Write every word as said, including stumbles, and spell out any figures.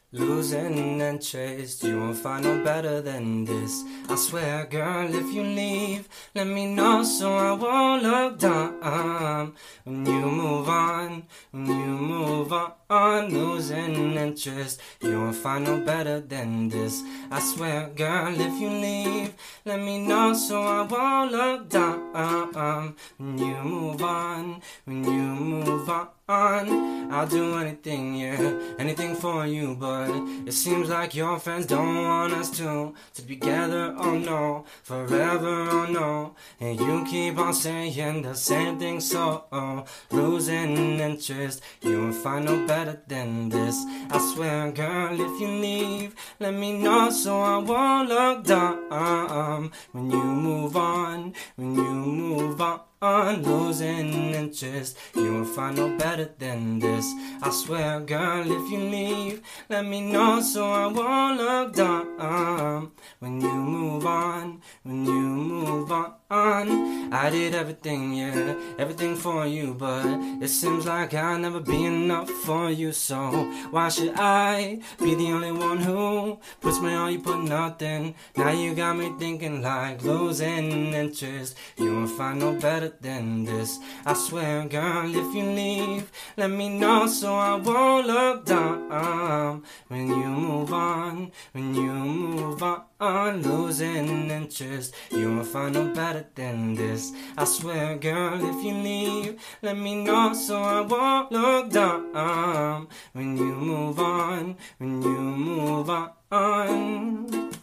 Losing interest, you won't find no better than this. I swear, girl, if you leave, let me know so I won't look down. When you move on, when you move on, losing interest, you won't find no better than this. I swear, girl, if you leave, let me know so I won't look down. When you move on, when you move on, I'll do anything, yeah, anything for you, but it seems like your friends don't want us to to be together, oh no, forever, oh no. And you keep on saying the same thing, so oh, losing interest, you won't find no better than this. I swear, girl, if you leave, let me know so I won't look down. When you move on, when you move on, on losing interest, you won't find no better than this. I swear, girl, if you leave, let me know so I won't look down. When you move on, when you move on, I did everything, yeah, everything for you, but it seems like I'll never be enough for you. So why should I be the only one who puts me on, you put nothing? Now you got me thinking like losing interest, you won't find no better than this. I swear, girl, if you leave, let me know so I won't look down. When you move on, when you move on, losing interest, you won't find no better than this. I swear, girl, if you leave, let me know so I won't look down. When you move on, when you move on.